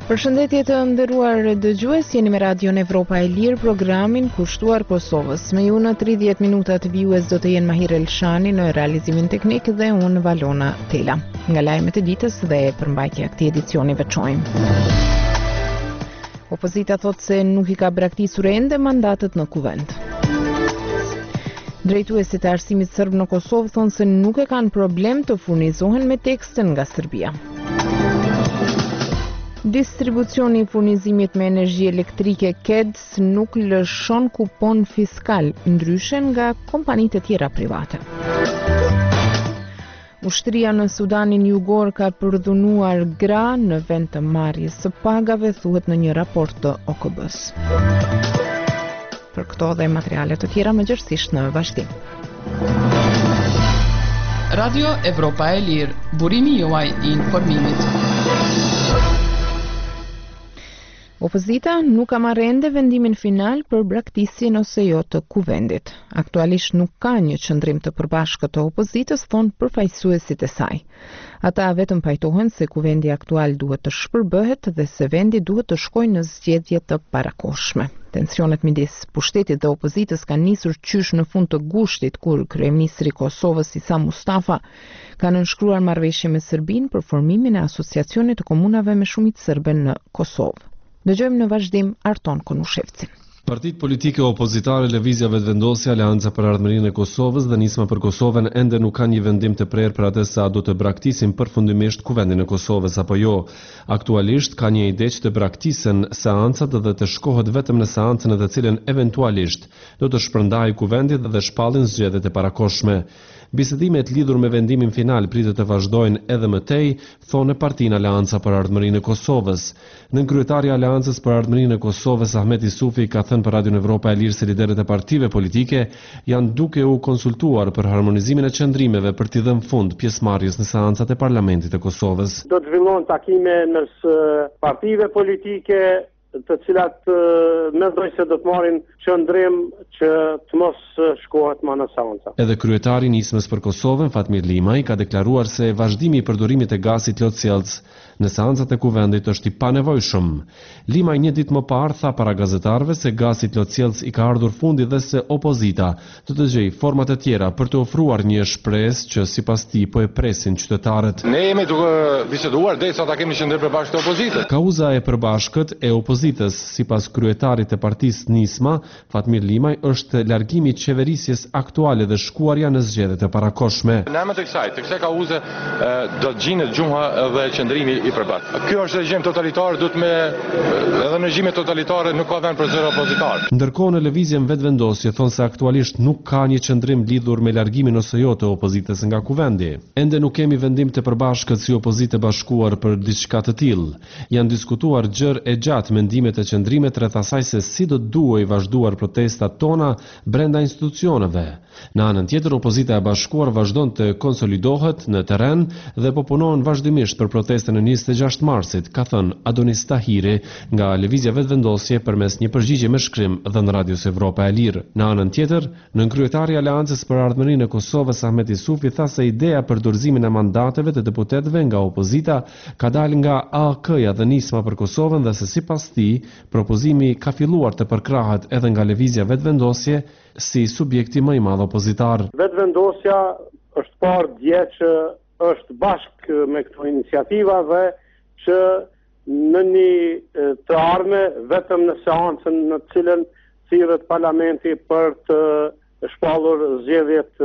Përshëndetje të nderuar dëgjues, jeni me Radion Evropa e Lirë, programin kushtuar Kosovës. Me ju në 30 minuta të vijues do të jenë Mahir Elshani në realizimin teknik dhe unë Valona Tela. Nga lajmet e ditës dhe përmbajtja e këtij edicioni veçojmë. Opozita thotë se nuk i ka braktisur ende mandatet në kuvend. Drejtuesit e arsimit serb në Kosovë thonë se nuk e kanë problem të furnizohen me tekste nga Serbia. Distribucioni i furnizimit me energji elektrike KEDS nuk lëshon kupon fiskal, ndryshe nga kompanitë e tjera private. Ushtria në Sudanin Jugor ka përdhunuar gra në vend të marrjes së pagave, thuhet në një raport të OKB-s. Për këto dhe materiale të tjera mëgjërësisht në vazhdim. Radio Evropa e Lirë, burimi juaj i informimit. Opozita nuk ka marrë ende vendimin final për braktisjen ose jo të kuvendit. Aktualisht nuk ka një qëndrim të përbashkët të opozitës, thonë përfaqësuesit e saj. Ata vetëm pajtohen se kuvendi aktual duhet të shpërbëhet dhe se vendi duhet të shkojë në zgjedhje të parakohshme. Tensionet midis pushtetit dhe opozitës kanë nisur qysh në fund të gushtit kur kryeministri i Kosovës Isa Mustafa ka nënshkruar marrëveshje me Serbinë për formimin e asociacionit të komunave me shumicë serbe në Kosovë. Dëgjojmë në vazhdim Arton Konushevcin. Partitë politike opozitare, Lëvizja Vetëvendosja, Aleanca për Ardhmërinë e Kosovës dhe Nisma për Kosovën ende nuk kanë një vendim të prerë për atë sa do të braktisin përfundimisht kuvendin e Kosovës apo jo. Aktualisht ka një ide që të braktisen seancat dhe të shkohet vetëm në seancën e të cilën eventualisht do të shpërndajë kuvendit dhe shpallin zgjedhjet e parakohshme. Bisedimet lidhur me vendimin final pritet të vazhdojnë edhe më tej, thonë Partinë Aleanca për Ardhmërinë e Kosovës. Nënkryetari i Aleancës për Ardhmërinë e Kosovës Ahmet Isufi ka thënë për Radion Evropa e Lirë se liderët e partive politike janë duke u konsultuar për harmonizimin e qëndrimeve për t'i dhënë fund pjesëmarrjes në seancat e Parlamentit të Kosovës. Do të zhvillohen takime mes partive politike, të cilat mendoj se do të marrin qëndrim që të mos shkohet më në seanca. Edhe kryetari i Nismës për Kosovën, Fatmir Limaj, ka deklaruar se vazhdimi i përdorimit të gazit lotësielës në seancat e kuvendit është i panevojshëm. Limaj një ditë më parë tha para gazetarëve se gazit lotësielës i ka ardhur fundi dhe se opozita do të gjejë format e tjera për të ofruar një shpresë që sipas tij po e presin qytetarët. Ne jemi duke biseduar derisa ta kemi qendër përbashkët të opozitës. Kauza e përbashkët e opozitës, sipas kryetarit të partisë Nisma, Fatmir Limaj, është largimi i qeverisjes aktuale dhe shkuarja në zgjedhjet e parakohshme. Në emër të kësaj kauze do të gjinet gjuha dhe qëndrimi i përbashkët. Ky është regjim totalitar, duhet me edhe në regjime totalitare nuk ka vend për zero opozitar. Ndërkohë në Lëvizjen Vetëvendosje thonë se aktualisht nuk ka një qëndrim lidhur me largimin ose jo të opozitës nga kuvendi. Ende nuk kemi vendim të përbashkët si opozitë bashkuar për diçka të tillë. Janë diskutuar gjërë e gjatë mendimet e qëndrimet rreth asaj se si do duhej vazhduar protestat tona brenda institucioneve. Në anën tjetër, opozita e bashkuar vazhdon të konsolidohet në terren dhe po punon vazhdimisht për protestën e 26 marsit, ka thënë Adonis Tahiri nga Lëvizja Vetëvendosje përmes një përgjigje me shkrim dhënë Radios Evropa e Lirë. Në anën tjetër, nënkryetari i Aleancës për Ardhmërinë e Kosovës Ahmet Isufi tha se ideja për dorëzimin e mandateve të deputetëve nga opozita ka dalë nga AK-ja dhe Nisma për Kosovën dhe se sipas tij, propozimi ka filluar të përkrahet edhe nga Lëvizja Vetëvendosje si subjekti më i madh opozitar. Vetëvendosja është parë dje që është bashkë me këto iniciativa dhe që në një të ardhme vetëm në seancën në cilën thirret parlamenti për të shpallur zgjedhjet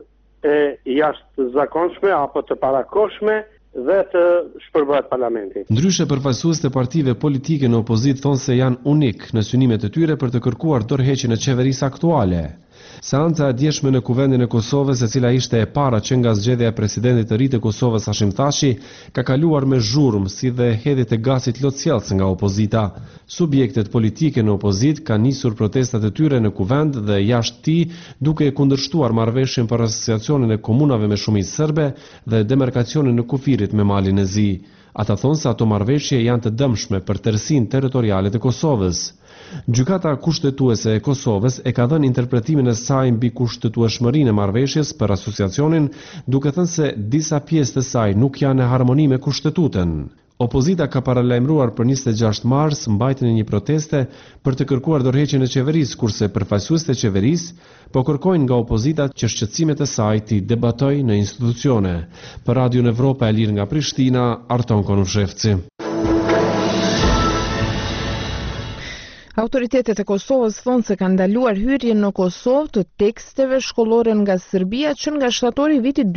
e jashtëzakonshme apo të parakohshme dhe të shpërbëhet parlamenti. Ndryshe, përfaqësuesit e partive politike në opozitë thonë se janë unik në synimet e tyre për të kërkuar dorëheqjen e qeverisë aktuale. Seanca e djeshme në kuvendin e Kosovës, e cila ishte e para që nga zgjedhja e presidentit të ri të Kosovës Hashim Thaçi, ka kaluar me zhurmë si dhe hedhjet e gazit lotësielës nga opozita. Subjektet politike në opozitë kanë nisur protestat e tyre në kuvend dhe jashtë tij, duke e kundërshtuar marrëveshjen për asociacionin e komunave me shumicë serbe dhe demarkacionin në kufirit me Malin e Zi. Ata thonë se ato marrëveshje janë të dëmshme për tërësinë territoriale të Kosovës. Gjykata kushtetuese e Kosovës e ka dhënë interpretimin e saj mbi kushtetueshmërinë e marrëveshjes për asociacionin, duke thënë se disa pjesë të saj nuk janë në harmoni me kushtetutën. Opozita ka paralajmëruar për 26 mars mbajtjen e një proteste për të kërkuar dorëheqjen e qeverisë, kurse përfaqësuesit e qeverisë po kërkojnë nga opozita që shqetësimet e saj të debatojë në institucione. Për Radion Evropa e Lirë nga Prishtina, Arton Konufshevci. Autoritetet e Kosovës thonë se kanë ndaluar hyrjen në Kosovë të teksteve shkollore nga Serbia që nga shtatori i vitit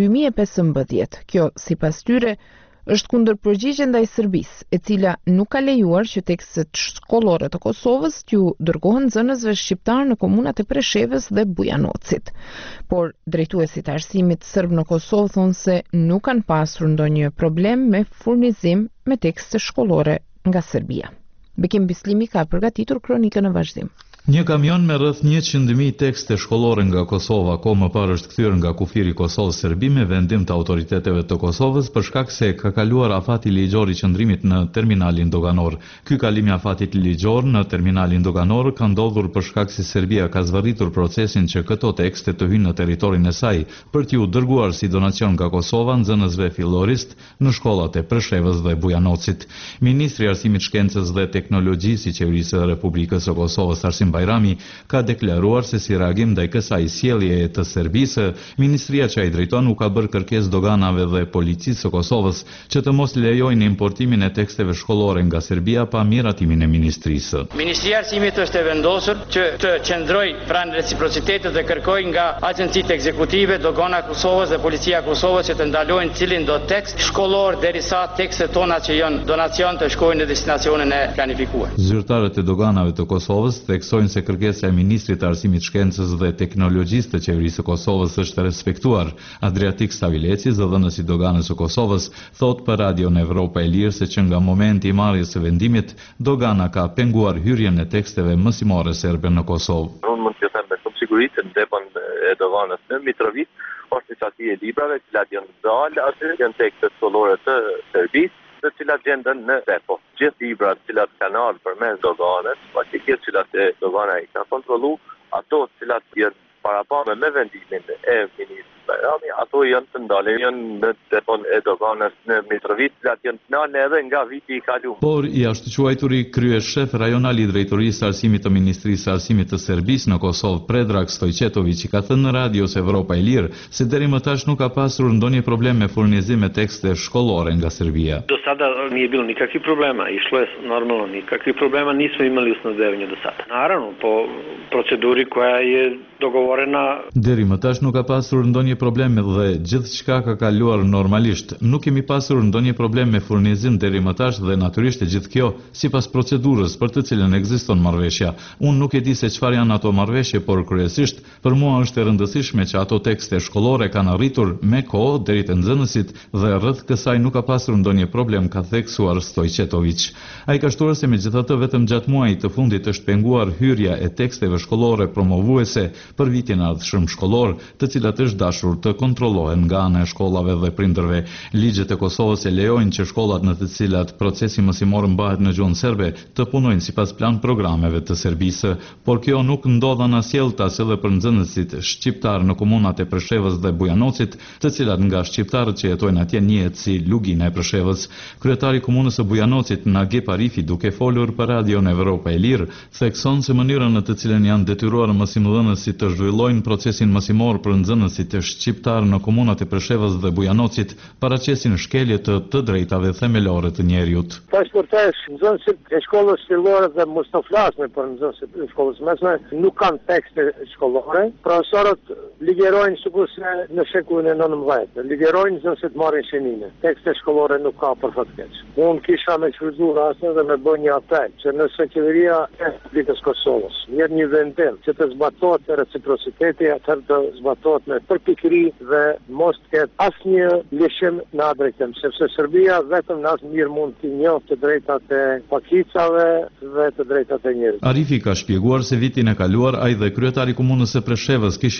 2015. Kjo, sipas tyre, është kundërpërgjigje ndaj Serbisë, e cila nuk ka lejuar që tekstet shkollore të Kosovës t'ju dërgohen nxënësve shqiptar në komunat e Preshevës dhe Bujanocit. Por drejtuesit e arsimit serb në Kosovë thonë se nuk kanë pasur ndonjë problem me furnizim me tekste shkollore nga Serbia. Bekim Bislimi ka përgatitur kronikën në vazhdim. Një kamion me rreth 100.000 tekste shkollore nga Kosova kohë më parë është kthyer nga kufiri i Kosovës Serbi me vendim të autoriteteve të Kosovës për shkak se ka kaluar afati ligjor i qëndrimit në terminalin doganor. Ky kalim i afatit ligjor në terminalin doganor ka ndodhur për shkak se Serbia ka zvarritur procesin që këto tekste të hyjnë në territorin e saj për t'u dërguar si donacion nga Kosova nxënësve fillorist në shkollat e Preshevës dhe Bujanocit. Ministri i Arsimit, Shkencës dhe Teknologjisë i Qeverisë së Republikës së Kosovës, Arsim Bajrami, ka deklaruar se si reagim ndaj kësaj sjelljeje të Serbisë, ministria që ai drejton u ka bërë kërkesë doganave dhe policisë së Kosovës që të mos lejojnë importimin e teksteve shkollore nga Serbia pa miratimin e ministrisë. Ministria e Arsimit është e vendosur që të qëndrojë pranë reciprocitetit dhe kërkojë nga agjencitë ekzekutive, dogana e Kosovës dhe policia e Kosovës që të ndalojnë cilin do tekst shkollor derisa tekstet tona që janë donacion të shkojnë në destinacionin e planifikuar. Zyrtarët e doganave të Kosovës theksojnë se kërkesa e ministrit të Arsimit, Shkencës dhe Teknologjisë të Qeverisë së Kosovës është respektuar. Adriatik Stavileci, zëdhënësi i doganës së Kosovës, thot për Radion Evropa e Lirë se që nga momenti i marrjes së vendimit, dogana ka penguar hyrjen e teksteve mësimore serbe në Kosovë. Unë mund të them me shumë siguri se në depon e doganës në Mitrovic është një sasi e librave, cilat janë dalë aty, janë tekste shkollore të Serbisë, të cilat gjenden në depo. Gjithë librat cilat kanë ardhur përmes doganës, pakisht cilat e dogana i ka kontrollu, ato cilat janë parapame me vendimin e ministrit Bajrami, ato janë të ndalë, janë në depon e doganës në Mitrovic, cilat janë të nalë edhe nga viti i kaluar. Por i ashtu quajturi kryeshef rajonal i drejtorisë së arsimit të Ministrisë së Arsimit të Serbisë në Kosovë, Predrag Stojčetović, i ka thënë në Radios Evropa e Lirë se deri më tash nuk ka pasur ndonjë problem me furnizim me tekste shkollore nga Serbia. Do sada nije bilo nikakvih problema, išlo je normalno, nikakvih problema nismo imali u snabdevanju do sada. Naravno, po proceduri koja je dogovorena. Deri më tash nuk ka pasur ndonjë problem dhe gjithçka ka kaluar normalisht. Nuk kemi pasur ndonjë problem me furnizim deri më tash dhe natyrisht e gjithë kjo sipas procedurës për të cilën ekziston marrëveshja. Unë nuk e di se çfarë janë ato marrëveshje, por kryesisht për mua është e rëndësishme që ato tekste shkollore kanë arritur me kohë deri te nxënësit dhe rreth kësaj nuk ka pasur ndonjë problem, ka theksuar Stojčetović. Ai ka shtuar se megjithatë vetëm gjatë muajit të fundit është penguar hyrja e teksteve shkollore promovuese për vitin ardhshëm shkollor, të cilat është dashur të kontrollohen nga ana e shkollave dhe prindërve. Ligjet e Kosovës e lejojnë që shkollat në të cilat procesi mësimor mbahet në gjuhën serbe të punojnë sipas plan programeve të Serbisë, por kjo nuk ndodh anasjellta edhe për nxënësit shqiptar në komunat e Preshevës dhe Bujanocit, të cilat nga shqiptarët që jetojnë atje njihet si Lugina e Preshevës. Kryetari i komunës së Bujanocit, Nagep Arifi, duke folur për Radion Evropa e Lirë, thekson se mënyra në të cilën janë detyruar mësimdhënësit të zhvillojnë procesin mësimor për nxënësit shqiptar në komunat e Preshevës dhe Bujanocit paraqesin shkelje të drejtave themelore të njerëzit. Tash përtesh nxënësit e shkollës fillore dhe mos të flasme për nxënësit e shkollës mesme, nuk kanë tekste shkollore. Profesorët ligjërojnë sikurse në shekullin e 19. Ligjërojnë nxënësit marrin shënime. Tekste shkollore nuk ka për fat keq. Unë kisha me shfrytzuar rastin dhe me bën një apel që nëse qeveria e Republikës Kosovës jep një vendim që të zbatohet reciprociteti, atëherë të zbatohet me përpikëri dhe mos të ketë asnjë lëshim në atë drejtim, sepse Serbia vetëm në asnjë mënyrë mund të njohë të drejtat e pakicave dhe të drejtat e njerëzve. Arifi ka shpjeguar se vitin e kaluar ai dhe kryetari i komunës së Preshevës kishin kërkuar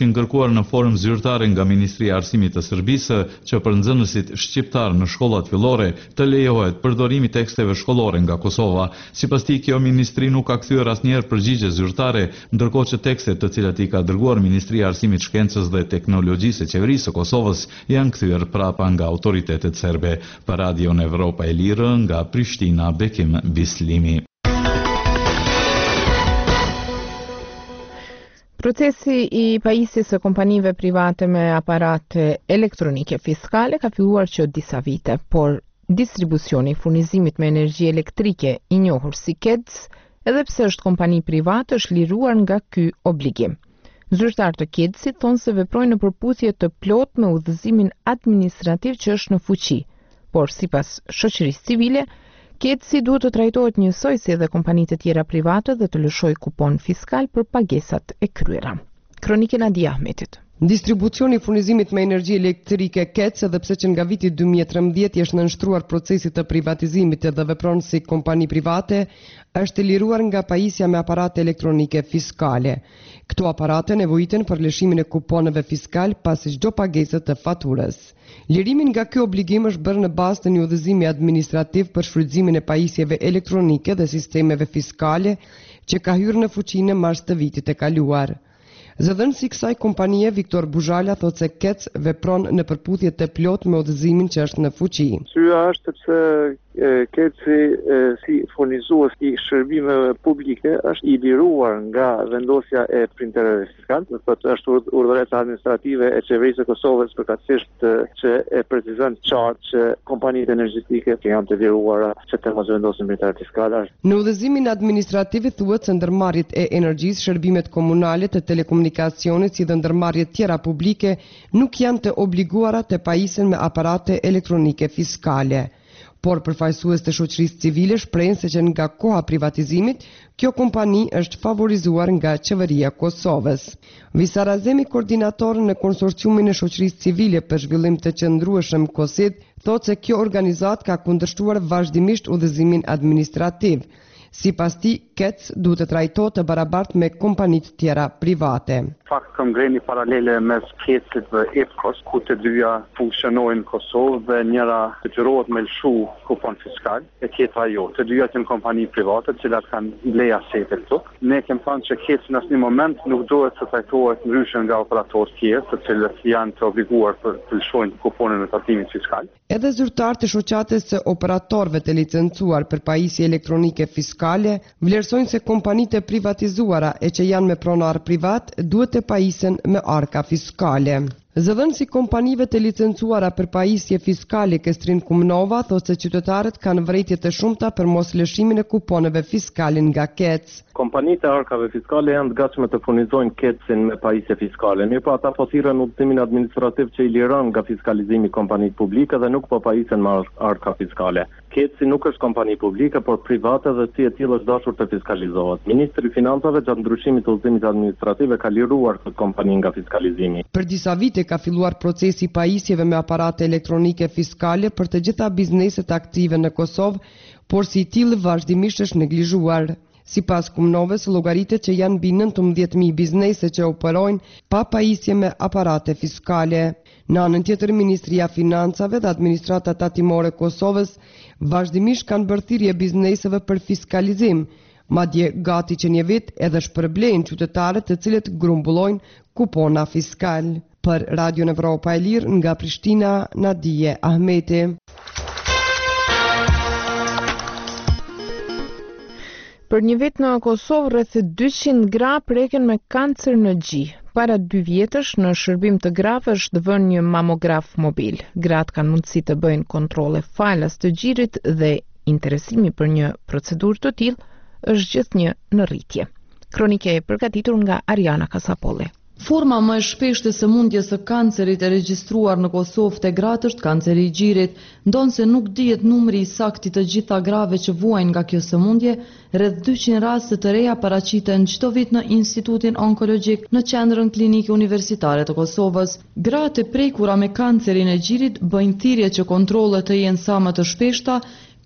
zhvilluar në formë zyrtare nga Ministria e Arsimit të Serbisë që për nxënësit shqiptar në shkollat fillore të lejohet përdorimi i teksteve shkollore nga Kosova. Sipas tij, kjo ministri nuk ka kthyer asnjëherë përgjigje zyrtare, ndërkohë që tekstet të cilat i ka dërguar Ministria e Arsimit, Shkencës dhe Teknologjisë e Qeverisë së Kosovës janë kthyer prapa nga autoritetet serbe. Për Radion Evropa e Lirë nga Prishtina, Bekim Bislimi. Procesi i pajisjes së kompanive private me aparate elektronike fiskale ka filluar që disa vite, por distribucioni i furnizimit me energji elektrike i njohur si KEDS, edhe pse është kompani private, është liruar nga ky obligim. Zyrtarët e KEDS-it thonë se veprojnë në përputhje të plotë me udhëzimin administrativ që është në fuqi, por sipas shoqërisë civile, KEDS-i duhet të trajtohet njësoj si edhe kompanitë e tjera private dhe të lëshojë kupon fiskal për pagesat e kryera. Kronikë Nadia Ahmetit. Distribucioni i furnizimit me energji elektrike KEDS, edhe pse që nga viti 2013 është nënshtruar procesit të privatizimit dhe vepron si kompani private, është liruar nga pajisja me aparate elektronike fiskale. Këto aparate nevojiten për lëshimin e kuponeve fiskal pas çdo pagese të faturës. Lirimin nga ky obligim është bërë në bazë të një udhëzimi administrativ për shfrytëzimin e pajisjeve elektronike dhe sistemeve fiskale që ka hyrë në fuqi në mars të vitit e kaluar. Zëdhënësi i kësaj kompanie, Viktor Buzhala, thotë se KEDS vepron në përputhje të plotë me udhëzimin që është në fuqi. Syja është sepse KEDS-i si furnizues i shërbimeve publike është i liruar nga vendosja e printerëve fiskal, do thotë është urdhëreca administrative e Qeverisë së Kosovës përkatësisht që e precizon qartë që kompanitë energjetike janë të liruara që të mos vendosin printerë fiskale. Në udhëzimin administrativ thuhet se ndërmarrjet e energjisë, shërbimet komunale të telekomunikacionit si dhe ndërmarrjet tjera publike nuk janë të obliguara të pajisen me aparate elektronike fiskale. Por përfaqësues të shoqërisë civile shprehen se që nga koha privatizimit, kjo kompani është favorizuar nga qeveria e Kosovës. Visar Azemi, koordinator në konsorciumin e shoqërisë civile për zhvillim të qëndrueshëm KOSID, thotë se kjo organizat ka kundërshtuar vazhdimisht udhëzimin administrativ. Sipas tij, KEDS duhet të trajtohet të barabartë me kompanitë tjera private. Fakt kam ngreni paralele mes KEDS-it dhe EPKOS, ku të dyja funksionojnë në Kosovë dhe njëra detyrohet me lëshu kupon fiskal, e tjetra jo. Të dyja janë kompani private, të cilat kanë bleja sete këtu. Ne kemi thënë që KEDS në asnjë moment nuk duhet të trajtohet ndryshe nga operatorët tjerë, të cilët janë të obliguar për të lëshojnë kuponin e tatimit fiskal. Edhe zyrtarët e shoqatës së operatorëve të licencuar për pajisje elektronike fiskale vlerësojnë se kompanitë e privatizuara e që janë me pronar privat duhet të pajisen me arka fiskale. Zëdhënësi kompanive të licencuara për pajisje fiskale Kestrin Kumnova thotë se qytetarët kanë vërejtje të shumta për mos lëshimin e kuponeve fiskale nga KEDS. Kompanitë e arkave fiskale janë të gatshme të furnizojnë KEDS-in me pajisje fiskale. Mirë po ata po thirrën udhëzimin administrativ që i liron nga fiskalizimi kompanitë publike dhe nuk po pajisen me arka fiskale. KEDS-i nuk është kompani publike, por private dhe si e tillë është dashur të fiskalizohet. Ministri i Financave gjatë ndryshimit të udhëzimit administrativ ka liruar këtë kompani nga fiskalizimi. Për disa vite ka filluar procesi i pajisjeve me aparate elektronike fiskale për të gjitha bizneset aktive në Kosovë, por si i tillë vazhdimisht është neglizhuar. Sipas Kumnovës, llogaritet që janë mbi 19.000 biznese që operojnë pa pajisje me aparate fiskale. Në anën tjetër, Ministria e Financave dhe Administrata Tatimore e Kosovës vazhdimisht kanë bërë thirrje bizneseve për fiskalizim, madje gati që një vit edhe shpërblejnë qytetarët të cilët grumbullojnë kupona fiskal. Për Radion Evropa e Lirë nga Prishtina, Nadije Ahmeti. Për një vit në Kosovë, rreth 200 gra preken me kancer në gjih. Para 2 vjetësh, në shërbim të grave është vënë një mamograf mobil. Gratë kanë mundësi të bëjnë kontrole falas të gjirit dhe interesimi për një procedurë të tillë është gjithnjë në rritje. Kronike e përgatitur nga Ariana Kasapolli. Forma më e shpeshtë e sëmundjes së kancerit e regjistruar në Kosovë te gratë është kanceri i gjirit, ndonse nuk dihet numri i saktë të gjitha grave që vuajnë nga kjo sëmundje. Rreth 200 raste të reja paraqiten çdo vit në Institutin Onkologjik në Qendrën Klinike Universitare të Kosovës. Gratë e prekura me kancerin e gjirit bëjnë thirrje që kontrollet të jenë sa më të shpeshta,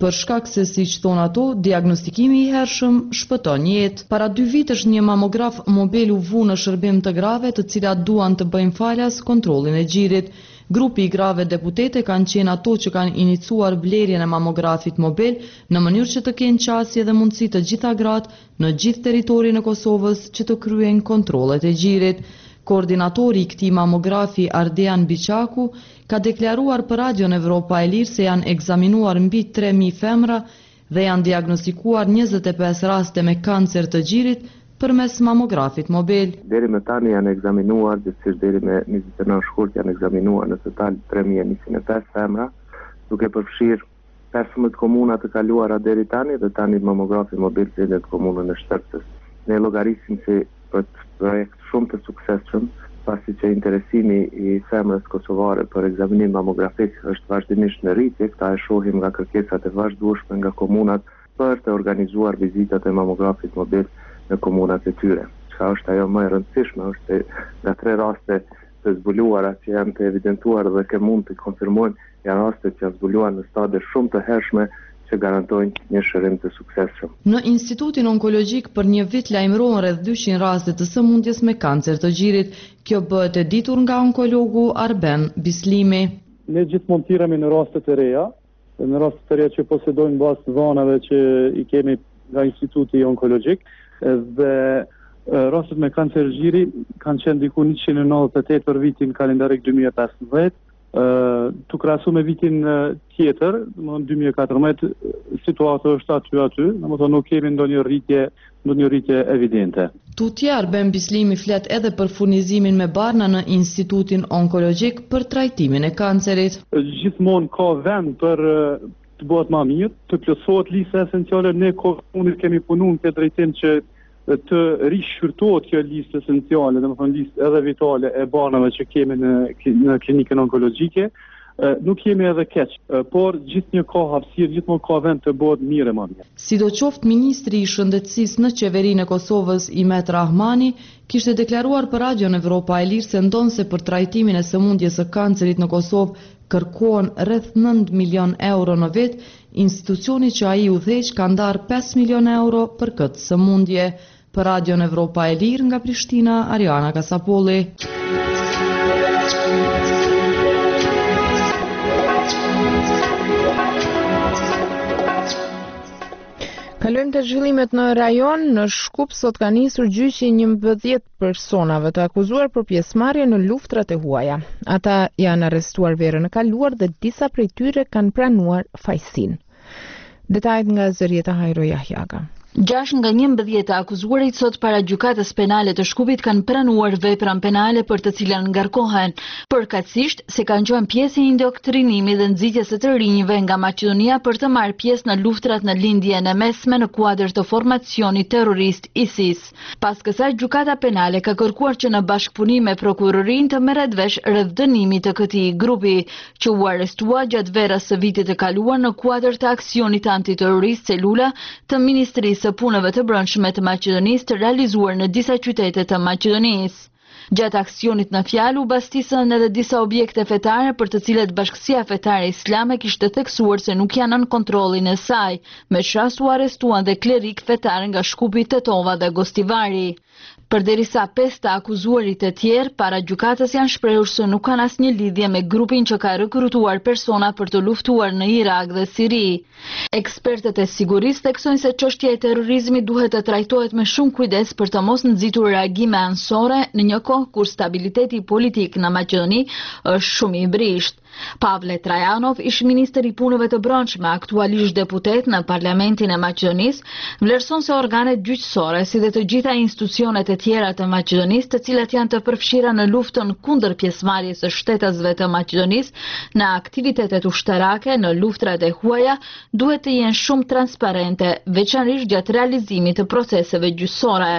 për shkak se, siç thon ato, diagnostikimi i hershëm shpëton jetë. Para 2 vitesh një mamograf mobil u vu në shërbim të grave të cilat duan të bëjnë falas kontrollin e gjirit. Grupi i grave deputete kanë qenë ato që kanë inicuar blerjen e mamografit mobil në mënyrë që të kenë qasje dhe mundësi të gjitha gratë në gjithë territorin e Kosovës që të kryejnë kontrollet e gjirit. Koordinatori i këtij mamografi Ardean Biçaku ka deklaruar për Radion Evropa e Lirë se janë ekzaminuar mbi 3000 femra dhe janë diagnostikuar 25 raste me kancer të gjirit përmes mamografit mobil. Deri më tani janë ekzaminuar, gjithsesi deri me 29 shkurt janë ekzaminuar në total 3105 femra, duke përfshirë 15 komuna të kaluara deri tani dhe tani mamografi mobil zgjedhet komunën e Shtërcës. Ne llogarisim se për projekt shumë të suksesshëm, pasi që interesimi i femrës kosovare për ekzaminim mamografik është vazhdimisht në rritje, këta e shohim nga kërkesat e vazhdueshme nga komunat për të organizuar vizitat e mamografit mobil në komunat e tyre. Çka është ajo më e rëndësishme është se nga 3 raste të zbuluara që janë të evidentuar dhe që mund të konfirmojnë, janë raste që janë zbuluar në stade shumë të hershme që garantojnë një shërim të suksesshëm. Në Institutin Onkologjik për një vit lajmërohen rreth 200 raste të sëmundjes me kancer të gjirit. Kjo bëhet e ditur nga onkologu Arben Bislimi. Ne gjithmonë thirremi në raste të reja, që posedojnë bazë të dhënave që i kemi nga Instituti Onkologjik dhe rastet me kancer gjiri kanë qenë diku 198 për vitin kalendarik 2015. Të krahasu me vitin tjetër, në 2014, situata është aty, domethënë nuk kemi ndonjë rritje evidente. Tutje Arben Bislimi flet edhe për furnizimin me barna në Institutin Onkologjik për trajtimin e kancerit. Gjithmonë ka vend për të bëhet më mirë, të plotësohet lista esenciale. Ne kemi punuar në këtë drejtim që të rishqyrtohet kjo listë esenciale, domethënë listë edhe vitale e banave që kemi në klinikën onkologjike. Nuk jemi edhe keq, por gjithnjë ka hapësirë, gjithmonë ka vend të bëhet mirë e më mirë. Sidoqoftë, ministri i shëndetësisë në qeverinë e Kosovës, Imet Rahmani, kishte deklaruar për Radion Evropa e Lirë se ndonse për trajtimin e sëmundjes së kancerit në Kosovë kërkohen rreth 9 milion euro në vit, institucioni që ai udhëheq ka ndarë 5 milion euro për këtë sëmundje. Për Radion Evropa e Lirë nga Prishtina, Ariana Kasapolli. Kalojmë të zhvillimet në rajon. Në Shkup sot ka nisur gjyqi 11 personave të akuzuar për pjesëmarrje në luftrat e huaja. Ata janë arrestuar verën e kaluar dhe disa prej tyre kanë pranuar fajsin. Detajet nga Zërieta Hajro Jahjaga. 6 nga 11 të akuzuarit sot para gjykatës penale të Shkupit kanë pranuar veprën penale për të cilën ngarkohen, përkatësisht se kanë qenë pjesë e indoktrinimit dhe nxitjes së të rinjve nga Maqedonia për të marrë pjesë në luftrat në lindjen e mesme në kuadër të formacionit terrorist ISIS. Pas kësaj, gjykata penale ka kërkuar që në bashkëpunim me prokurorinë të merret vesh rreth dënimit të këtij grupi, që u arrestua gjatë verës së vitit të kaluar në kuadër të aksionit antiterrorist Celula të Ministrisë së punëve të brendshme të Maqedonisë të realizuar në disa qytete të Maqedonisë. Gjatë aksionit në fjalë u bastisën edhe disa objekte fetare për të cilet Bashkësia Fetare Islame kishte theksuar se nuk janë nën kontrollin e saj, me rast u arrestuan dhe klerik fetar nga Shkupi, Tetova dhe Gostivari. Përderisa 5 të akuzuarit e tjerë para gjykatës janë shprehur se nuk kanë asnjë lidhje me grupin që ka rekrutuar persona për të luftuar në Irak dhe Siri. Ekspertët e sigurisë theksojnë se çështja e terrorizmit duhet të trajtohet me shumë kujdes për të mos nxitur reagime anësore në një kohë kur stabiliteti politik në Maqedoni është shumë i brisht. Pavle Trajanov, ish-ministër i punëve të brendshme, aktualisht deputet në Parlamentin e Maqedonisë, vlerëson se organet gjyqësore, si dhe të gjitha institucionet e tjera të Maqedonisë, të cilat janë të përfshira në luftën kundër pjesëmarrjes së shtetasve të Maqedonisë në aktivitetet ushtarake në luftrat e huaja, duhet të jenë shumë transparente, veçanërisht gjatë realizimit të proceseve gjyqësore.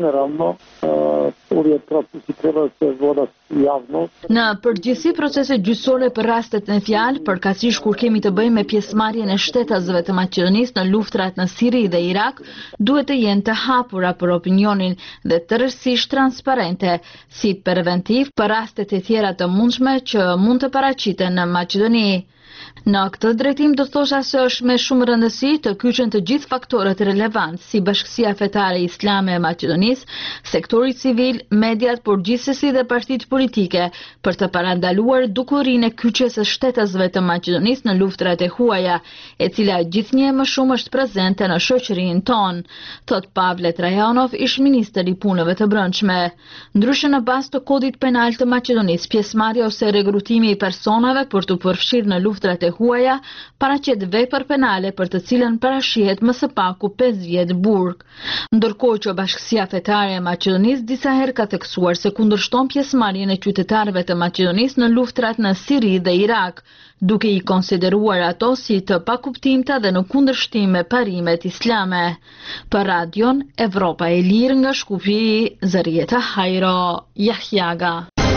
Në përgjithësi, proceset gjyqësore për rastet në fjalë, përkatësisht kur kemi të bëjmë me pjesëmarrjen e shtetasve të Maqedonisë në luftrat në Siri dhe Irak, duhet të jenë të hapura për opinionin dhe tërësisht transparente, si preventiv për rastet e tjera të mundshme që mund të paraqiten në Maqedoni. Në këtë drejtim do thosha se është me shumë rëndësi të kyçen të gjithë faktorët relevantë si Bashkësia Fetare Islame e Maqedonisë, sektori civil, mediat, por gjithsesi dhe partitë politike për të parandaluar dukurinë e kyçjes së shtetësve të Maqedonisë në luftrat e huaja, e cila gjithnjë më shumë është prezente në shoqërinë tonë, thot Pavle Trajanov, ish-ministër i punëve të brendshme. Ndryshe në bazë të kodit penal të Maqedonisë, pjesëmarrja ose regrutimi i personave për të përfshirë në luftrat e huaja paraqet vepër penale për të cilën parashihet më së paku 5 vjet burg. Ndërkohë që Bashkësia Fetare e Maqedonisë disa herë ka theksuar se kundërshton pjesëmarrjen e qytetarëve të Maqedonisë në luftrat në Siri dhe Irak, duke i konsideruar ato si të pakuptimta dhe në kundërshtim me parimet islame. Për Radion Evropa e Lirë nga Shkupi, Zarieta Hajro, Jahjaga.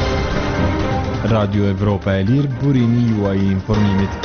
Radio Evropa e Lirë, burimi juaj i informimit.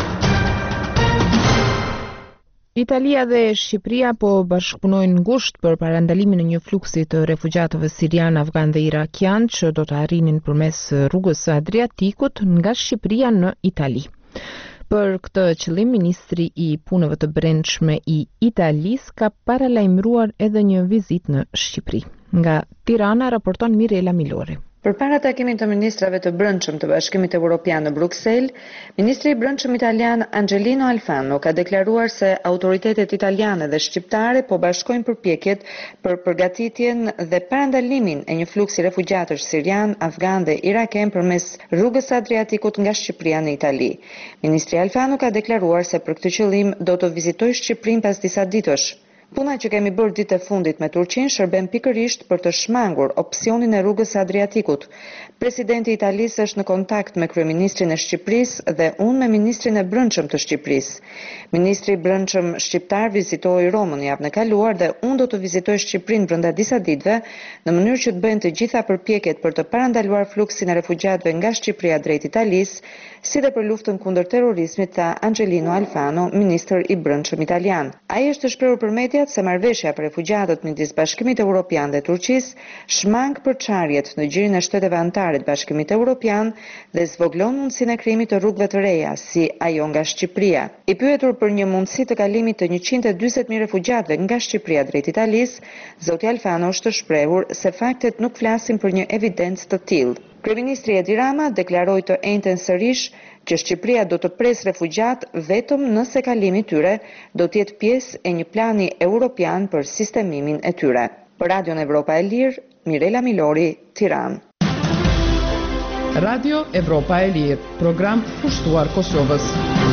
Italia dhe Shqipëria po bashkëpunojnë ngushtë për parandalimin e një fluksi të refugjatëve sirian, afgan dhe irakian që do të arrinin përmes rrugës së Adriatikut nga Shqipëria në Itali. Për këtë qëllim, ministri i punëve të brendshme i Italisë ka paralajmëruar edhe një vizitë në Shqipëri. Nga Tirana raporton Mirela Milori. Përpara takimit të ministrave të brendshëm të Bashkimit Evropian në Bruksel, ministri i brendshëm italian Angelino Alfano ka deklaruar se autoritetet italiane dhe shqiptare po bashkojnë përpjekjet për përgatitjen dhe parandalimin e një fluksi refugjatësh sirian, afgan dhe iraken përmes rrugës së Adriatikut nga Shqipëria në Itali. Ministri Alfano ka deklaruar se për këtë qëllim do të vizitojë Shqipërinë pas disa ditësh. Puna që kemi bërë ditë e fundit me Turqinë shërben pikërisht për të shmangur opsionin e rrugës së Adriatikut. Presidenti i Italisë është në kontakt me kryeministrin e Shqipërisë dhe unë me ministrin e brendshëm të Shqipërisë. Ministri i brendshëm shqiptar vizitoi Romën javën e kaluar dhe unë do të vizitoj Shqipërinë brenda disa ditëve në mënyrë që të bëhen të gjitha përpjekjet për të parandaluar fluksin e refugjatëve nga Shqipëria drejt Italisë, si dhe për luftën kundër terrorizmit, tha Angelino Alfano, ministër i brendshëm italian. Ai është shprehur për mediat se marrëveshja për refugjatët midis Bashkimit Evropian dhe Turqisë shmang përçarjet në gjirin e shteteve anëtare të Bashkimit Evropian dhe zvoglon mundësinë e krijimit të rrugëve të reja, si ajo nga Shqipëria. I pyetur për një mundësi të kalimit të 140.000 refugjatëve nga Shqipëria drejt Italisë, zoti Alfano është shprehur se faktet nuk flasin për një evidencë të tillë. Kryeministri Edi Rama deklaroi të njëjtën sërish që Shqipëria do të presë refugjat vetëm nëse kalimi i tyre do të jetë pjesë e një plani evropian për sistemimin e tyre. Për Radion Evropa e Lirë, Mirela Milori, Tiranë. Radio Evropa e Lirë, program kushtuar Kosovës.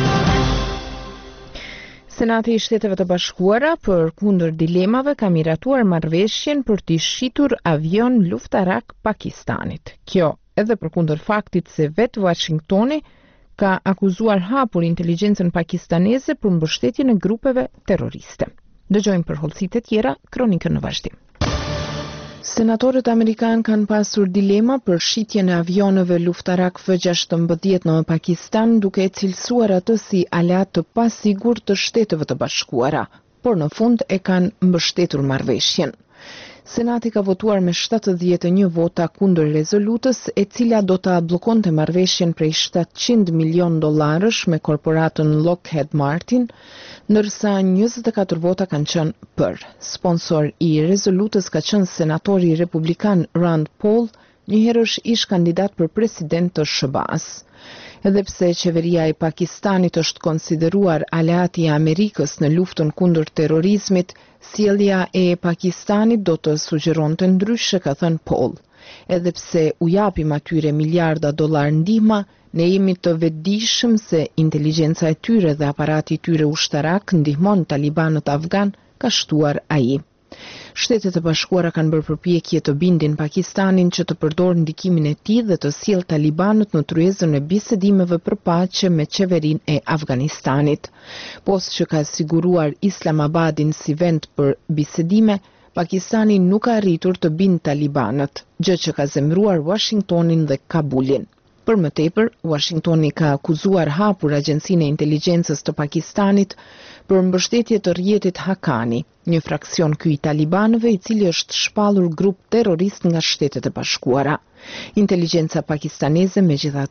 Senati i Shteteve të Bashkuara për kundër dilemave ka miratuar marrëveshjen për t'i shitur avion luftarak Pakistanit. Kjo edhe për kundër faktit se vetë Washingtoni ka akuzuar hapur inteligjencën pakistaneze për mbështetjen e grupeve terroriste. Dëgjojmë për hollësitë e tjera, kronikën në vazhdim. Senatorët amerikan kanë pasur dilema për shitjen e avionëve luftarak F-16 në Pakistan, duke e cilësuar atë si aleat të pasigurt të Shteteve të Bashkuara, por në fund e kanë mbështetur marrëveshjen. Senati ka votuar me 71 vota kundër rezolutës, e cila do ta bllokonte marrëveshjen prej $700 milion me korporatën Lockheed Martin, ndërsa 24 vota kanë qenë për. Sponsor i rezolutës ka qenë senatori republikan Rand Paul, njëherësh ish kandidat për president të SHBA-s. Edhe pse qeveria e Pakistanit është konsideruar aleati i Amerikës në luftën kundër terrorizmit, sjellja e Pakistanit do të sugjeronte ndryshe, ka thënë Paul. Edhe pse u japim atyre miliarda dollar ndihma, ne jemi të vetëdijshëm se inteligjenca e tyre dhe aparati i tyre ushtarak ndihmon talibanët afgan, ka shtuar ai. Shtetet e Bashkuara kanë bërë përpjekje të bindin Pakistanin që të përdorë ndikimin e tij dhe të sjellë talibanët në tryezën e bisedimeve për paqe me qeverinë e Afganistanit. Post që ka siguruar Islamabadin si vend për bisedime, Pakistani nuk ka arritur të bindë talibanët, gjë që ka zemruar Washingtonin dhe Kabulin. Për më tepër, Washingtoni ka akuzuar hapur Agjencinë e Inteligjencës të Pakistanit për mbështetje të rrjetit Haqqani, një fraksion ky i talibanëve i cili është shpallur grup terrorist nga Shtetet e Bashkuara. Inteligjenca pakistaneze megjithatë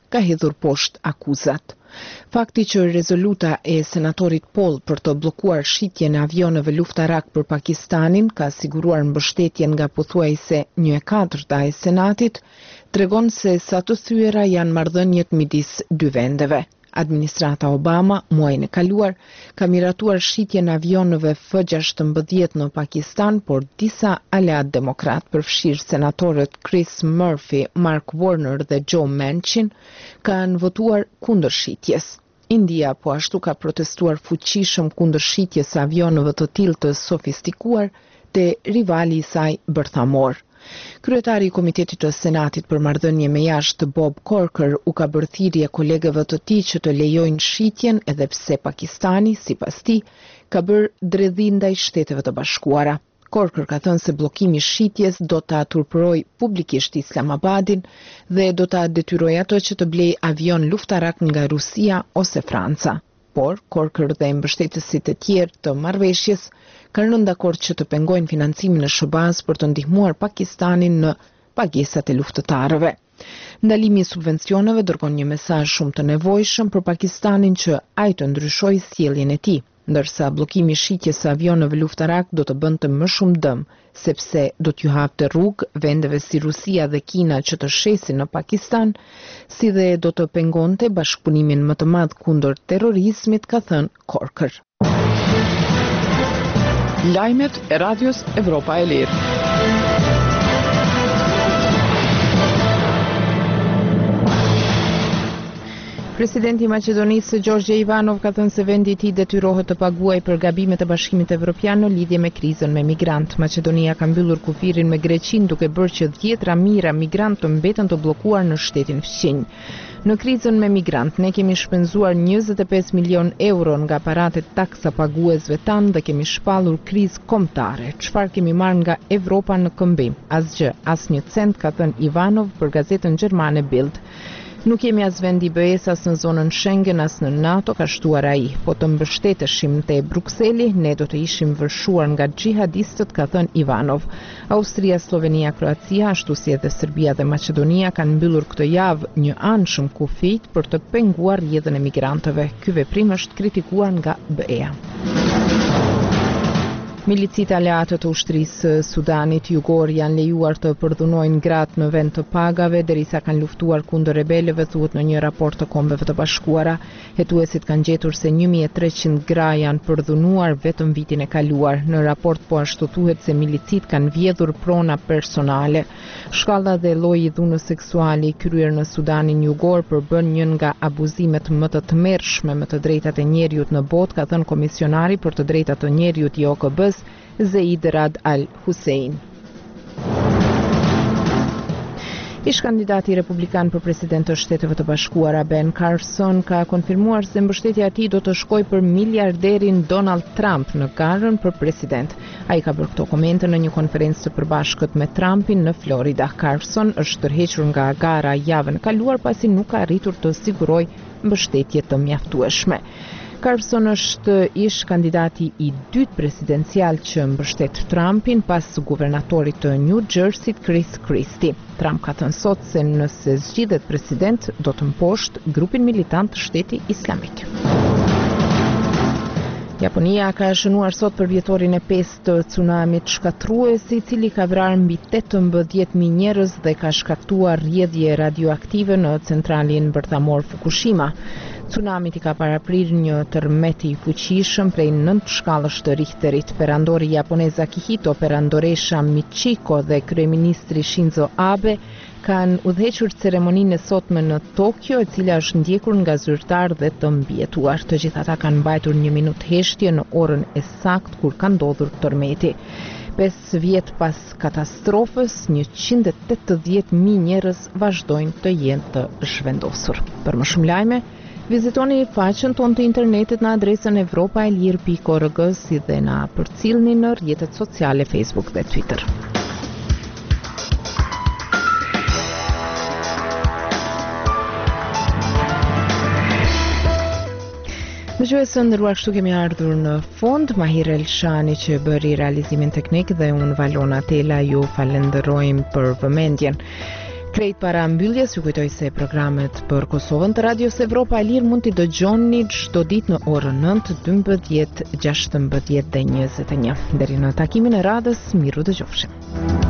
ka hedhur poshtë akuzat. Fakti që rezoluta e senatorit Paul për të bllokuar shitjen e avionëve luftarak për Pakistanin ka siguruar mbështetjen nga pothuajse 1/4 e senatit, tregon se sa të thyera janë marrëdhëniet midis dy vendeve. Administrata Obama, muajin e kaluar, ka miratuar shitjen e avionëve F-16 në Pakistan, por disa aleat demokrat, përfshirë senatorët Chris Murphy, Mark Warner dhe Joe Manchin, kanë votuar kundër shitjes. India po ashtu ka protestuar fuqishëm kundër shitjes së avionëve të tillë të sofistikuar te rivali i saj bërthamor. Kryetari i Komitetit të Senatit për marrëdhënie me jashtë Bob Corker u ka bërë thirrje kolegëve të tij që të lejojnë shitjen edhe pse Pakistani, sipas tij, ka bërë dredhi ndaj Shteteve të Bashkuara. Corker ka thënë se bllokimi i shitjes do ta turpërojë publikisht Islamabadin dhe do ta detyrojë atë që të blejë avion luftarak nga Rusia ose Franca. Por Corker dhe mbështetësit e tjerë të marrëveshjes kanë rënë dakord që të pengojnë financimin e SHBA-s për të ndihmuar Pakistanin në pagesat e luftëtarëve. Ndalimi i subvencioneve dërgon një mesazh shumë të nevojshëm për Pakistanin që ai të ndryshojë sjelljen e tij, ndërsa bllokimi i shitjes së avionëve luftarak do të bënte më shumë dëm, sepse do t'ju hapte rrugë vendeve si Rusia dhe Kina që të shesin në Pakistan, si dhe do të pengonte bashkëpunimin më të madh kundër terrorizmit, ka thënë Corker. Lajmet e Radios Evropa e Lirë. Presidenti i Maqedonisë Gjorgje Ivanov ka thënë se vendi i tij detyrohet të paguajë për gabimet e Bashkimit Evropian në lidhje me krizën me migrant. Maqedonia ka mbyllur kufirin me Greqinë duke bërë që 10 mijëra migrant të mbeten të bllokuar në shtetin fqinj. Në krizën me migrant, ne kemi shpenzuar 25 milion euro nga paratë e taksa paguesve tanë dhe kemi shpallur krizë kombëtare. Çfarë kemi marrë nga Evropa në këmbim? Asgjë, asnjë cent, ka thënë Ivanov për gazetën gjermane Bild. Nuk jemi as vend i BE-s as në zonën Schengen as në NATO, ka shtuar ai. Po të mbështeteshim te Brukseli, ne do të ishim vërshuar nga xhihadistët, ka thënë Ivanov. Austria, Slovenia, Kroacia, ashtu si edhe Serbia dhe Maqedonia kanë mbyllur këtë javë një anshëm kufijt për të penguar rrjedhën e migrantëve. Ky veprim është kritikuar nga BE-a. Milicit aleate të ushtrisë Sudanit jugor janë lejuar të përdhunojnë gratë në vend të pagave derisa kanë luftuar kundër rebelëve, thuhet në një raport të Kombeve të Bashkuara. Hetuesit kanë gjetur se 1300 gra janë përdhunuar vetëm vitin e kaluar. Në raport po ashtu thuhet se milicit kanë vjedhur prona personale. Shkalla dhe lloji i dhunës seksuale i kryer në Sudanin jugor përbën një nga abuzimet më të tmerrshme me të drejtat e njerëzit në botë, ka thënë komisionari për të drejtat të njerëzit i OKB-s Zeid Rad Al Hussein. Ish kandidati republikan për president të Shteteve të Bashkuara Ben Carson ka konfirmuar se mbështetja e tij do të shkojë për miliarderin Donald Trump në garën për president. Ai ka bërë këto komente në një konferencë të përbashkët me Trumpin në Florida. Carson është tërhequr nga gara javën e kaluar pasi nuk ka arritur të sigurojë mbështetje të mjaftueshme. Carson është ish kandidati i dytë presidencial që mbështet Trumpin pas guvernatorit të New Jersey Chris Christie. Trump ka thënë sot se nëse zgjidhet president, do të mposht grupin militant të Shteti Islamik. Japonia ka shënuar sot për vjetorin e 5 të tsunamit shkatrues, i cili ka vrarë mbi 18.000 njerëz dhe ka shkaktuar rrjedhje radioaktive në centralin bërthamor Fukushima. Tsunamit i ka paraprirë një tërmet i fuqishëm prej 9 shkallësh të Richterit. Perandori japonez Akihito, perandoresha Michiko dhe kryeministri Shinzo Abe kanë udhëhequr ceremoninë e sotme në Tokyo, e cila është ndjekur nga zyrtar dhe të mbijetuar. Të gjithë ata kanë mbajtur 1 minutë heshtje në orën e saktë kur ka ndodhur tërmeti. 5 vjet pas katastrofës, 180.000 njerëz vazhdojnë të jenë të zhvendosur. Për më shumë lajme, vizitoni faqen tonë të internetit në adresën evropaelir.org, si dhe na përcillni në rrjetet sociale Facebook dhe Twitter. Dëgjuesë, ndëruar, kështu kemi ardhur në fund. Mahir Elshani që bëri realizimin teknik dhe unë Valona Tela ju falenderojmë për vëmendjen. Krejt para mbylljes ju kujtoj se programet për Kosovën të Radios Evropa e Lirë mund t'i dëgjoni çdo ditë në orën 9, 12, 16 dhe 21. Deri në takimin e radhës, miru dëgjofshim.